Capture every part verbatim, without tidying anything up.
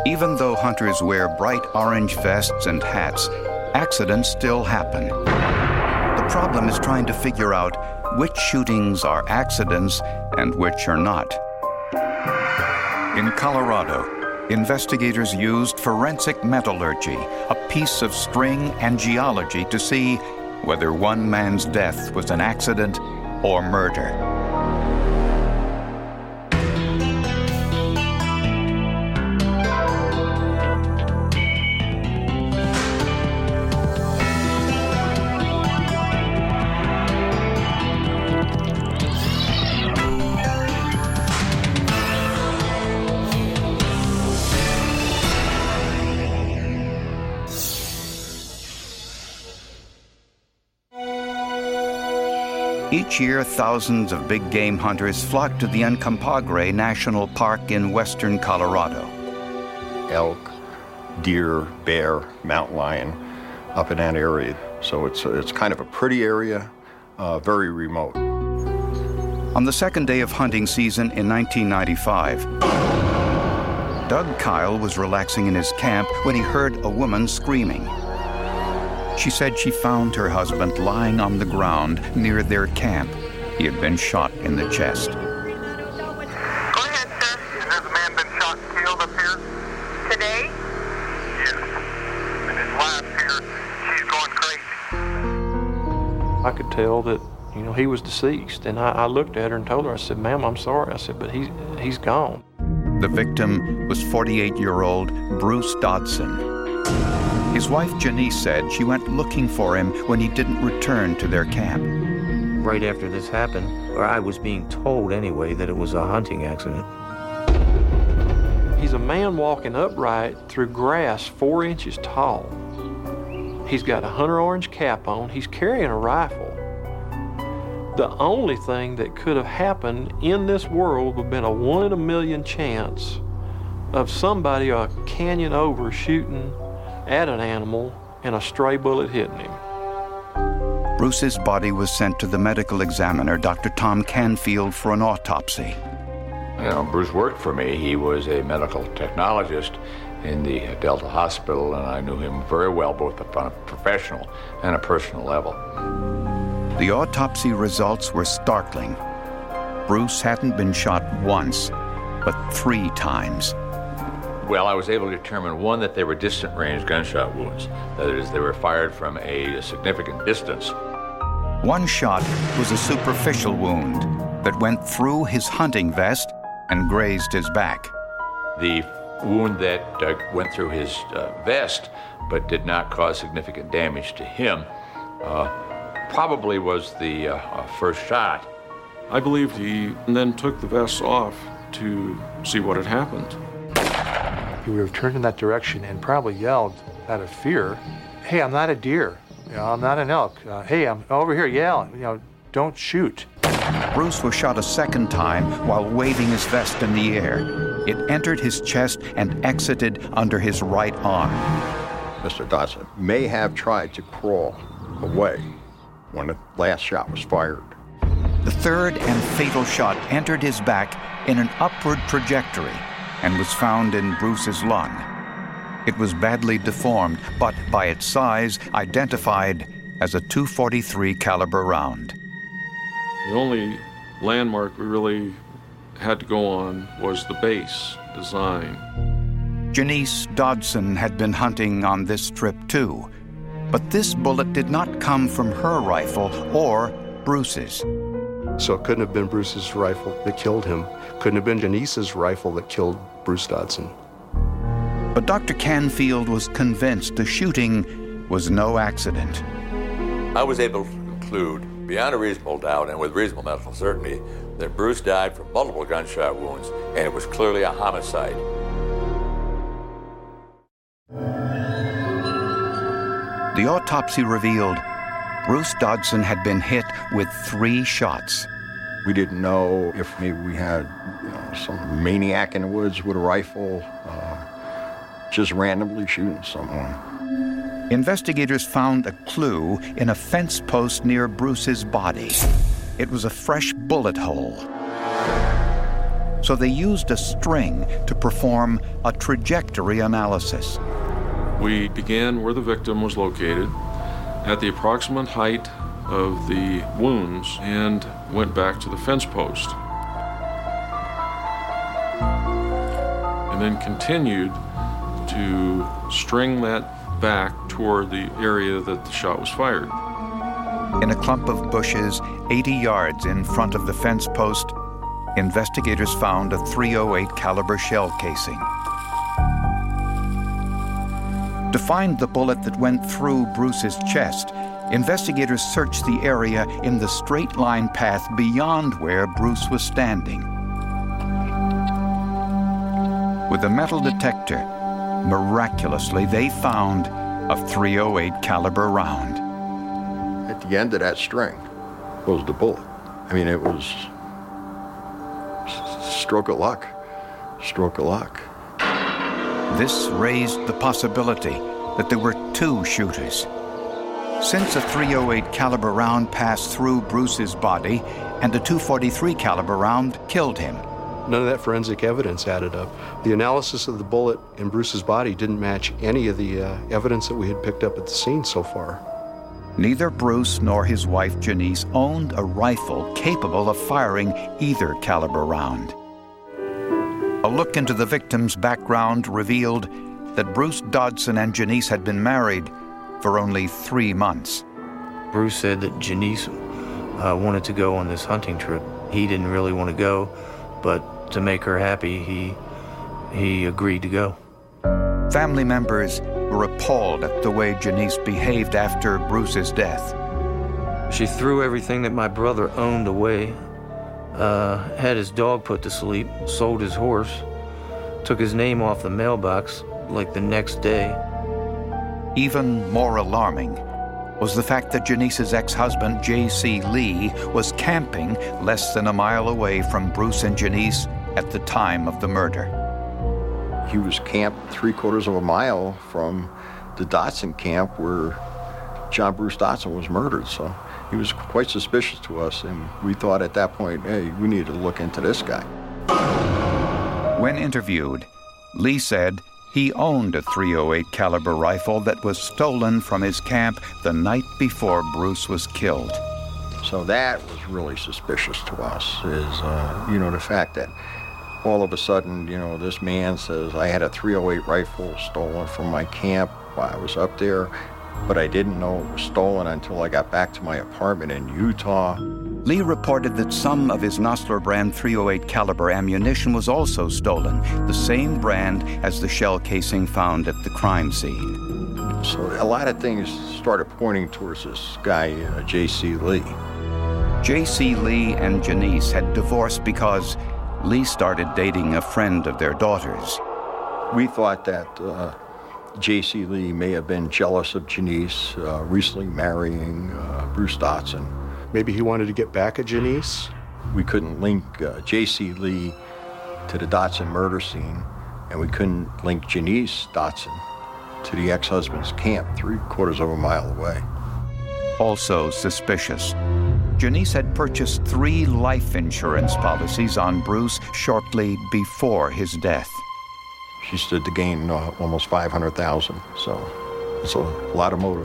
Even though hunters wear bright orange vests and hats, accidents still happen. The problem is trying to figure out which shootings are accidents and which are not. In Colorado, investigators used forensic metallurgy, a piece of string and geology, to see whether one man's death was an accident or murder. Each year, thousands of big game hunters flock to the Uncompahgre National Park in western Colorado. Elk, deer, bear, mountain lion, up in that area. So it's, it's kind of a pretty area, uh, very remote. On the second day of hunting season in nineteen ninety-five, Doug Kyle was relaxing in his camp when he heard a woman screaming. She said she found her husband lying on the ground near their camp. He had been shot in the chest. Go ahead, sir. Has a man been shot and killed up here? Today? Yes. And his wife here, she's going crazy. I could tell that, you know, he was deceased. And I, I looked at her and told her, I said, ma'am, I'm sorry. I said, but he's, he's gone. The victim was forty-eight-year-old Bruce Dodson. His wife, Janice, said she went looking for him when he didn't return to their camp. Right after this happened, or I was being told anyway, that it was a hunting accident. He's a man walking upright through grass four inches tall. He's got a hunter orange cap on. He's carrying a rifle. The only thing that could have happened in this world would have been a one in a million chance of somebody a canyon over shooting at an animal and a stray bullet hitting him. Bruce's body was sent to the medical examiner, Doctor Tom Canfield, for an autopsy. You know, Bruce worked for me. He was a medical technologist in the Delta Hospital, and I knew him very well, both on a professional and a personal level. The autopsy results were startling. Bruce hadn't been shot once, but three times. Well, I was able to determine, one, that they were distant-range gunshot wounds. That is, they were fired from a significant distance. One shot was a superficial wound that went through his hunting vest and grazed his back. The wound that uh, went through his uh, vest but did not cause significant damage to him uh, probably was the uh, uh, first shot. I believe he then took the vest off to see what had happened. He would have turned in that direction and probably yelled out of fear, "Hey, I'm not a deer. You know, I'm not an elk. Uh, hey, I'm over here. Yeah, you know, don't shoot." Bruce was shot a second time while waving his vest in the air. It entered his chest and exited under his right arm. Mister Dodson may have tried to crawl away when the last shot was fired. The third and fatal shot entered his back in an upward trajectory and was found in Bruce's lung. It was badly deformed, but by its size, identified as a two forty-three caliber round. The only landmark we really had to go on was the base design. Janice Dodson had been hunting on this trip too, but this bullet did not come from her rifle or Bruce's. So it couldn't have been Bruce's rifle that killed him. Couldn't have been Janice's rifle that killed Bruce Dodson. But Doctor Canfield was convinced the shooting was no accident. I was able to conclude, beyond a reasonable doubt and with reasonable medical certainty, that Bruce died from multiple gunshot wounds, and it was clearly a homicide. The autopsy revealed Bruce Dodson had been hit with three shots. We didn't know if maybe we had, you know, some maniac in the woods with a rifle, uh, just randomly shooting someone. Investigators found a clue in a fence post near Bruce's body. It was a fresh bullet hole. so they used a string to perform a trajectory analysis. We began where the victim was located, at the approximate height of the wounds, and went back to the fence post. And then continued to string that back toward the area that the shot was fired. In a clump of bushes, eighty yards in front of the fence post, investigators found a three oh eight caliber shell casing. To find the bullet that went through Bruce's chest, investigators searched the area in the straight line path beyond where Bruce was standing. With a metal detector, miraculously, they found a three oh eight caliber round. At the end of that string was the bullet. I mean, it was stroke of luck, stroke of luck. This raised the possibility that there were two shooters. Since a three oh eight caliber round passed through Bruce's body and a two forty-three caliber round killed him. None of that forensic evidence added up. The analysis of the bullet in Bruce's body didn't match any of the uh, evidence that we had picked up at the scene so far. Neither Bruce nor his wife Janice owned a rifle capable of firing either caliber round. A look into the victim's background revealed that Bruce Dodson and Janice had been married for only three months. Bruce said that Janice uh, wanted to go on this hunting trip. He didn't really want to go, but to make her happy, he, he agreed to go. Family members were appalled at the way Janice behaved after Bruce's death. She threw everything that my brother owned away, uh, had his dog put to sleep, sold his horse, took his name off the mailbox like the next day. Even more alarming was the fact that Janice's ex-husband, J C Lee, was camping less than a mile away from Bruce and Janice at the time of the murder. He was camped three quarters of a mile from the Dodson camp where John Bruce Dodson was murdered, so he was quite suspicious to us, and we thought at that point, hey, we need to look into this guy. When interviewed, Lee said he owned a three oh eight caliber rifle that was stolen from his camp the night before Bruce was killed. So that was really suspicious to us, is, uh, you know, the fact that all of a sudden, you know, this man says, I had a three oh eight rifle stolen from my camp while I was up there, but I didn't know it was stolen until I got back to my apartment in Utah. Lee reported that some of his Nosler brand three oh eight caliber ammunition was also stolen, the same brand as the shell casing found at the crime scene. So a lot of things started pointing towards this guy, uh, J C Lee. J C Lee and Janice had divorced because Lee started dating a friend of their daughter's. We thought that uh, J C Lee may have been jealous of Janice, uh, recently marrying uh, Bruce Dodson. Maybe he wanted to get back at Janice? We couldn't link uh, J C Lee to the Dodson murder scene, and we couldn't link Janice Dodson to the ex-husband's camp three quarters of a mile away. Also suspicious, Janice had purchased three life insurance policies on Bruce shortly before his death. She stood to gain uh, almost five hundred thousand dollars, so it's a lot of motive.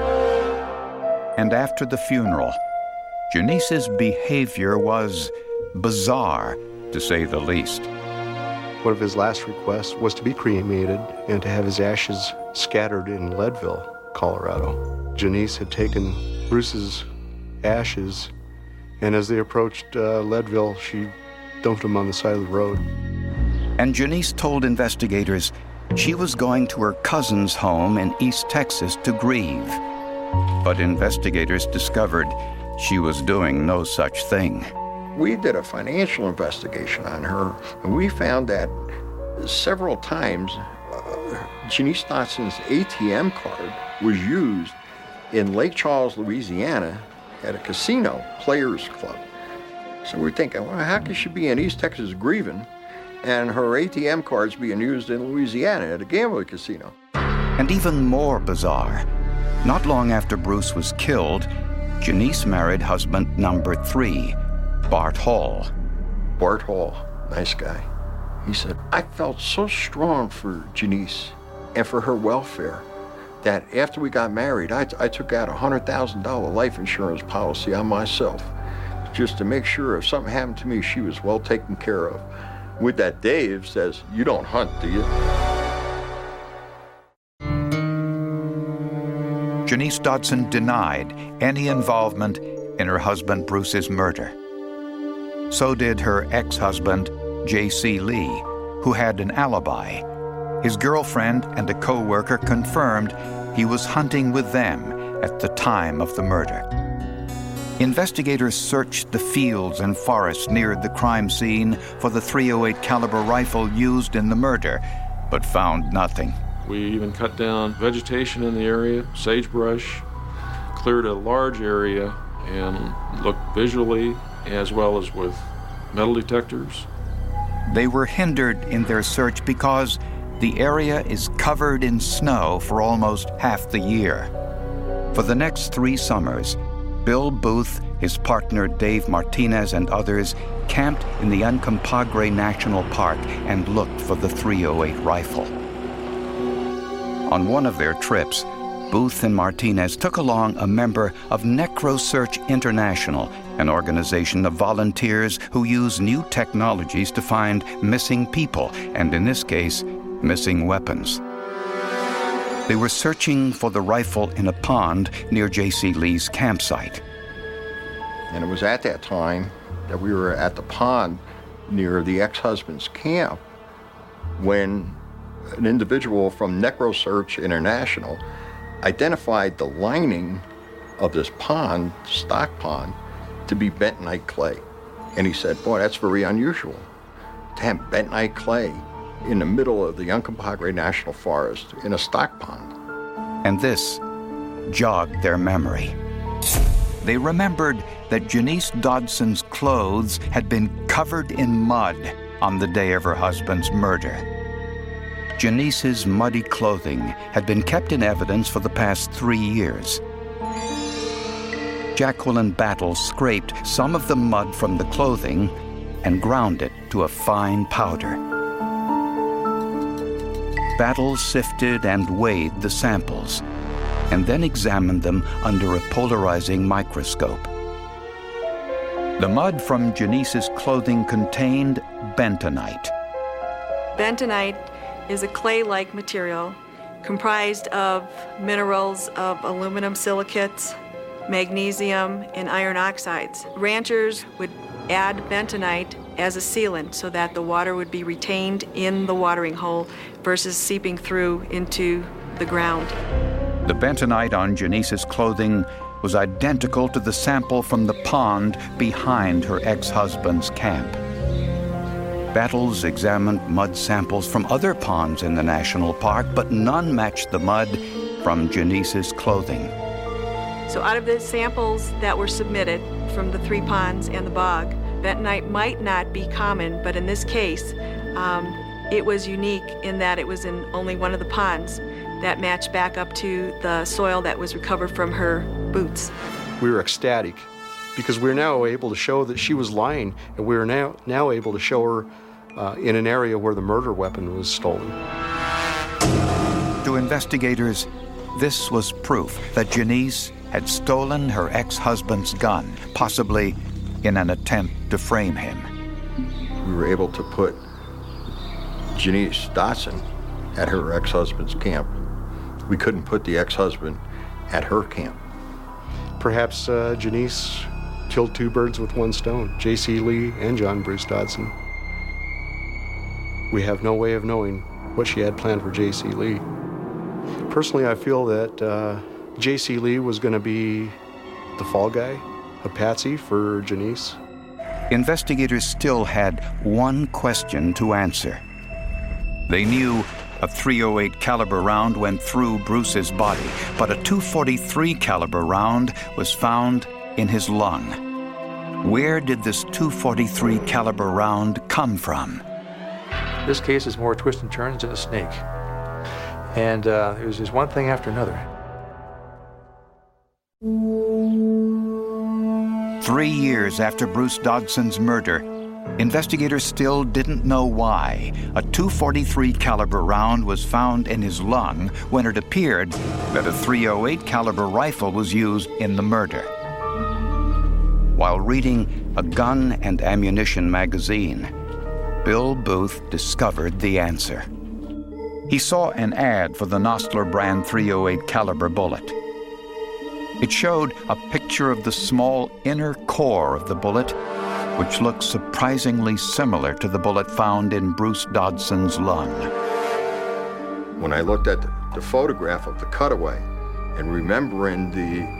And after the funeral, Janice's behavior was bizarre, to say the least. One of his last requests was to be cremated and to have his ashes scattered in Leadville, Colorado. Janice had taken Bruce's ashes, and as they approached uh, Leadville, she dumped them on the side of the road. And Janice told investigators she was going to her cousin's home in East Texas to grieve. But investigators discovered she was doing no such thing. We did a financial investigation on her, and we found that several times uh, Janice Dodson's A T M card was used in Lake Charles, Louisiana, at a casino, Players Club. So we're thinking, well, how could she be in East Texas grieving and her A T M card's being used in Louisiana at a gambling casino? And even more bizarre, not long after Bruce was killed, Janice married husband number three, Bart Hall. Bart Hall nice guy. He said, I felt so strong for Janice and for her welfare that after we got married, I, I took out a one hundred thousand dollars life insurance policy on myself just to make sure if something happened to me, she was well taken care of. With that, Dave says, you don't hunt, do you? Janice Dodson denied any involvement in her husband Bruce's murder. So did her ex-husband, J C Lee, who had an alibi. His girlfriend and a co-worker confirmed he was hunting with them at the time of the murder. Investigators searched the fields and forests near the crime scene for the three oh eight caliber rifle used in the murder, but found nothing. We even cut down vegetation in the area, sagebrush, cleared a large area, and looked visually as well as with metal detectors. They were hindered in their search because the area is covered in snow for almost half the year. For the next three summers, Bill Booth, his partner Dave Martinez, and others camped in the Uncompahgre National Park and looked for the three oh eight rifle. On one of their trips, Booth and Martinez took along a member of NecroSearch International, an organization of volunteers who use new technologies to find missing people, and in this case, missing weapons. They were searching for the rifle in a pond near J C Lee's campsite. And it was at that time that we were at the pond near the ex-husband's camp when an individual from NecroSearch International identified the lining of this pond, stock pond, to be bentonite clay. And he said, boy, that's very unusual to have bentonite clay in the middle of the Uncompahgre National Forest in a stock pond. And this jogged their memory. They remembered that Janice Dodson's clothes had been covered in mud on the day of her husband's murder. Janice's muddy clothing had been kept in evidence for the past three years. Jacqueline Battle scraped some of the mud from the clothing and ground it to a fine powder. Battle sifted and weighed the samples and then examined them under a polarizing microscope. The mud from Janice's clothing contained bentonite. Bentonite is a clay-like material comprised of minerals of aluminum silicates, magnesium, and iron oxides. Ranchers would add bentonite as a sealant so that the water would be retained in the watering hole versus seeping through into the ground. The bentonite on Janice's clothing was identical to the sample from the pond behind her ex-husband's camp. Battles examined mud samples from other ponds in the national park, but none matched the mud from Janice's clothing. So out of the samples that were submitted from the three ponds and the bog, bentonite might not be common, but in this case, um, it was unique in that it was in only one of the ponds that matched back up to the soil that was recovered from her boots. We were ecstatic because we were now able to show that she was lying, and we were now, now able to show her uh, in an area where the murder weapon was stolen. To investigators, this was proof that Janice had stolen her ex-husband's gun, possibly in an attempt to frame him. We were able to put Janice Dodson at her ex-husband's camp. We couldn't put the ex-husband at her camp. Perhaps uh, Janice killed two birds with one stone, J C Lee and John Bruce Dodson. We have no way of knowing what she had planned for J C Lee. Personally, I feel that uh, J C Lee was going to be the fall guy, a patsy for Janice. Investigators still had one question to answer. They knew a three oh eight caliber round went through Bruce's body, but a two forty-three caliber round was found in his lung. Where did this two forty-three caliber round come from? This case is more twists and turns than a snake. And uh, it was just one thing after another. Three years after Bruce Dodson's murder, investigators still didn't know why a two forty-three caliber round was found in his lung when it appeared that a three oh eight caliber rifle was used in the murder. While reading a gun and ammunition magazine, Bill Booth discovered the answer. He saw an ad for the Nosler brand three oh eight caliber bullet. It showed a picture of the small inner core of the bullet, which looked surprisingly similar to the bullet found in Bruce Dodson's lung. When I looked at the photograph of the cutaway and remembering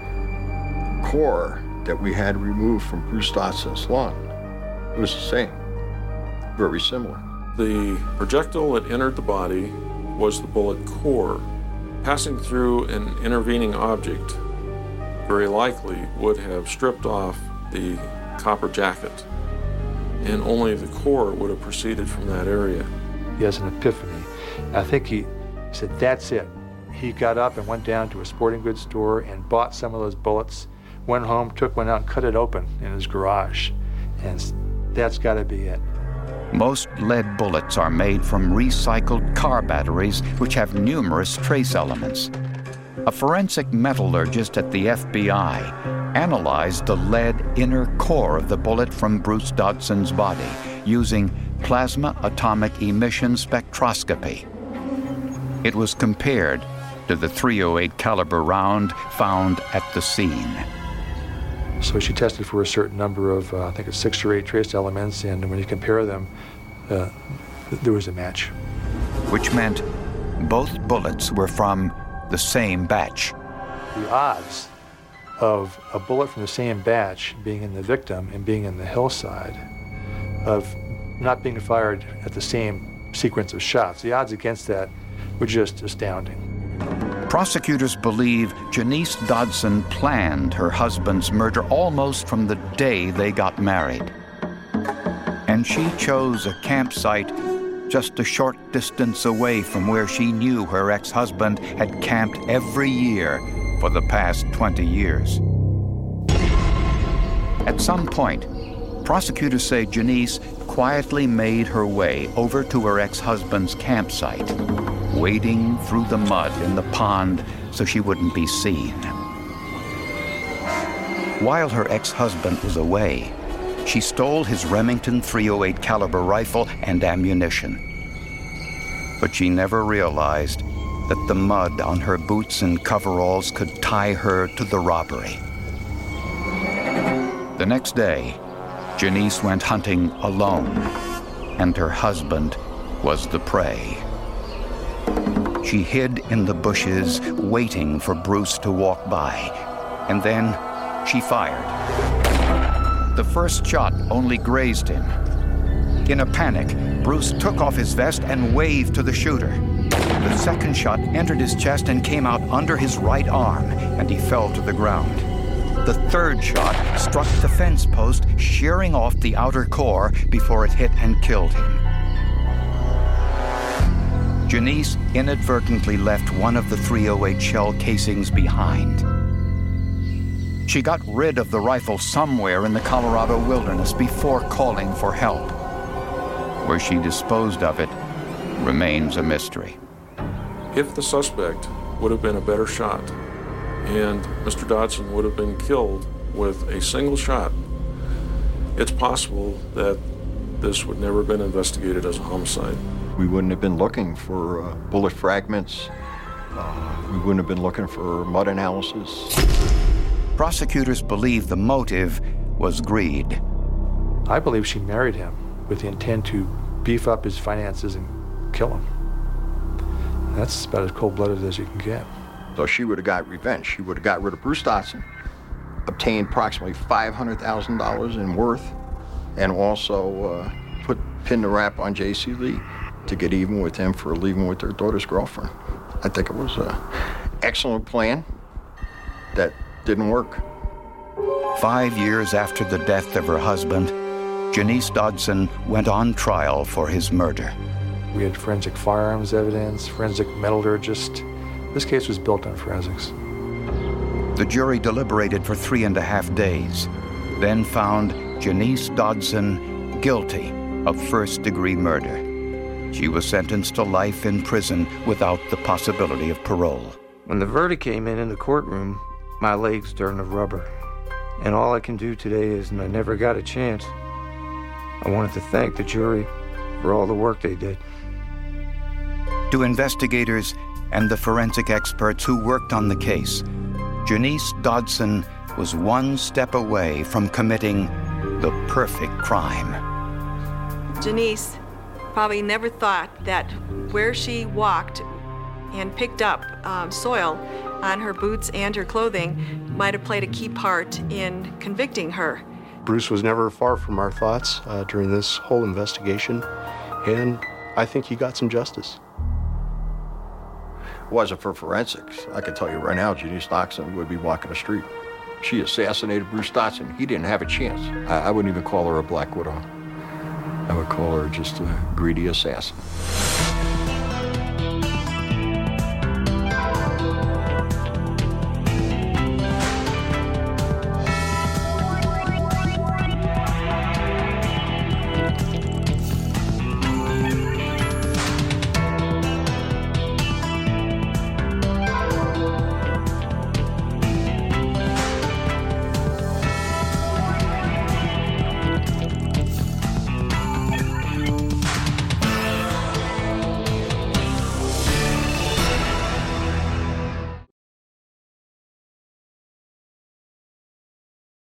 the core that we had removed from Bruce Dodson's lung, it was the same, very similar. The projectile that entered the body was the bullet core. Passing through an intervening object very likely would have stripped off the copper jacket, and only the core would have proceeded from that area. He has an epiphany. I think he said, that's it. He got up and went down to a sporting goods store and bought some of those bullets, went home, took one out and cut it open in his garage, and that's got to be it. Most lead bullets are made from recycled car batteries, which have numerous trace elements. A forensic metallurgist at the F B I analyzed the lead inner core of the bullet from Bruce Dodson's body using plasma atomic emission spectroscopy. It was compared to the three oh eight caliber round found at the scene. So she tested for a certain number of, uh, I think it's six or eight trace elements, and when you compare them, uh, there was a match. Which meant both bullets were from the same batch. The odds of a bullet from the same batch being in the victim and being in the hillside, of not being fired at the same sequence of shots, the odds against that were just astounding. Prosecutors believe Janice Dodson planned her husband's murder almost from the day they got married. And she chose a campsite just a short distance away from where she knew her ex-husband had camped every year for the past twenty years. At some point, prosecutors say Janice quietly made her way over to her ex-husband's campsite, wading through the mud in the pond so she wouldn't be seen. While her ex-husband was away, she stole his Remington three oh eight caliber rifle and ammunition. But she never realized that the mud on her boots and coveralls could tie her to the robbery. The next day, Janice went hunting alone, and her husband was the prey. She hid in the bushes, waiting for Bruce to walk by, and then she fired. The first shot only grazed him. In a panic, Bruce took off his vest and waved to the shooter. The second shot entered his chest and came out under his right arm, and he fell to the ground. The third shot struck the fence post, shearing off the outer core before it hit and killed him. Janice inadvertently left one of the three oh eight shell casings behind. She got rid of the rifle somewhere in the Colorado wilderness before calling for help. Where she disposed of it remains a mystery. If the suspect would have been a better shot and Mister Dodson would have been killed with a single shot, it's possible that this would never have been investigated as a homicide. We wouldn't have been looking for uh, bullet fragments. Uh, we wouldn't have been looking for mud analysis. Prosecutors believe the motive was greed. I believe she married him with the intent to beef up his finances and kill him. That's about as cold-blooded as you can get. So she would have got revenge. She would have got rid of Bruce Dodson, obtained approximately five hundred thousand dollars in worth, and also uh, put pin the rap on J C Lee to get even with him for leaving with their daughter's girlfriend. I think it was an excellent plan that didn't work. Five years after the death of her husband, Janice Dodson went on trial for his murder. We had forensic firearms evidence, forensic metallurgist. This case was built on forensics. The jury deliberated for three and a half days, then found Janice Dodson guilty of first-degree murder. She was sentenced to life in prison without the possibility of parole. When the verdict came in in the courtroom, my legs turned to rubber. And all I can do today is, and I never got a chance, I wanted to thank the jury for all the work they did. To investigators and the forensic experts who worked on the case, Janice Dodson was one step away from committing the perfect crime. Janice probably never thought that where she walked and picked up um, soil on her boots and her clothing might have played a key part in convicting her. Bruce was never far from our thoughts uh, during this whole investigation, and I think he got some justice. Wasn't for forensics, I can tell you right now, Janice Dodson would be walking the street. She assassinated Bruce Dodson. He didn't have a chance. I, I wouldn't even call her a Black Widow. I would call her just a greedy assassin.